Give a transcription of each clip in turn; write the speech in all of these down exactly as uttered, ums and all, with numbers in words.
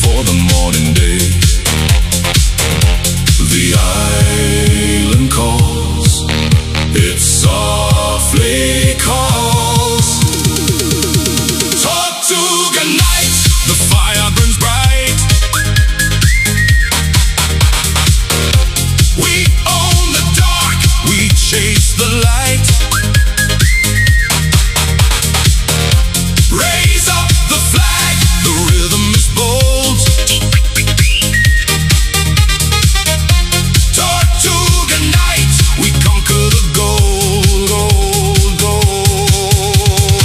for the morning day. The island calls, it softly calls. Tortuga night, the fire burns bright. We own the dark, we chase the light. Raise up the flag, the rhythm is bold. Tortuga night, we conquer the gold, gold, gold.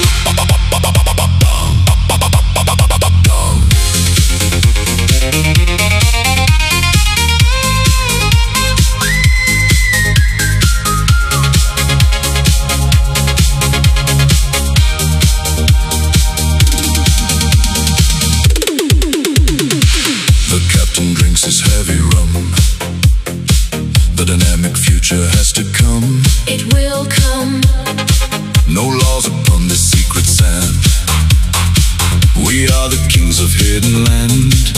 The captain drinks his heavy rum. The dynamic future has to come. It will come. No laws upon this secret sand. We are the kings of hidden land.